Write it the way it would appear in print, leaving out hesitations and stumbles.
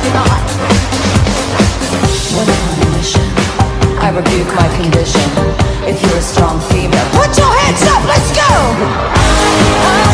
When I'm on a mission, I rebuke my condition. If you're a strong female, put your hands up, let's go!